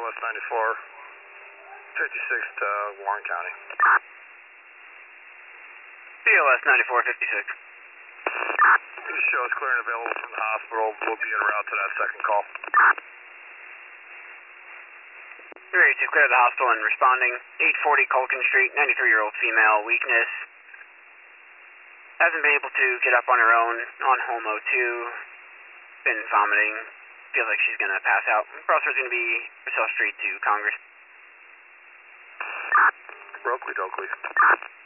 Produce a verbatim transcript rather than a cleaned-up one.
West ninety-four fifty-six to Warren County. C L S ninety-four fifty-six. You show us clear and available from the hospital. We'll be en route to that second call. You're ready to clear the hospital and responding. eight forty Culkin Street, ninety-three-year-old female, weakness. Hasn't been able to get up on her own on home O two. Been vomiting. Feels like she's going to pass out. Crossroad's going to be Purcell Street to Congress. Rokeley Dokley.